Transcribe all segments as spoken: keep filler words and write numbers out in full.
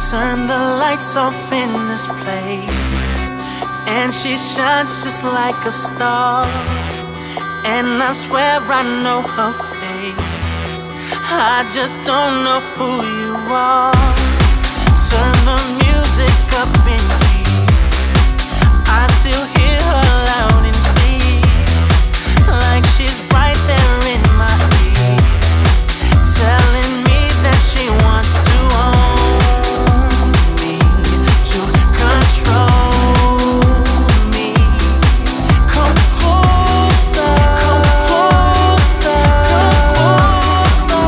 Turn the lights off in this place, and she shines just like a star. And I swear I know her face, I just don't know who you are. Turn the music up in here, I still hear her loud and clear, like she's right there in my ear, telling me that she wants to own me, to control me. Come closer, come closer, come closer.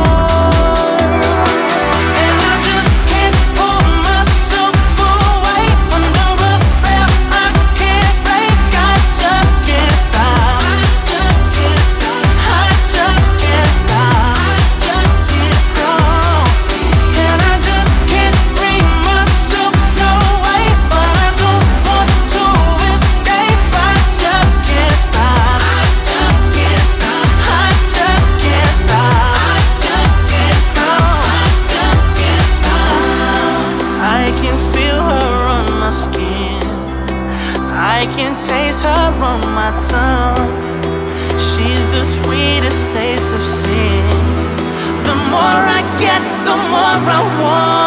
And I just can't pull myself away under a spell I can't break. I just can't stop. I just can't stop. I just can't stop. I just can't stop. And I just can't bring myself no way, but I don't want to escape. I just can't stop. I just can't stop. I just can't stop. I just can't stop. I just can't stop. I can feel her on my skin, I can taste her on my tongue. She's the sweetest taste of sin. The more I get, the more I want.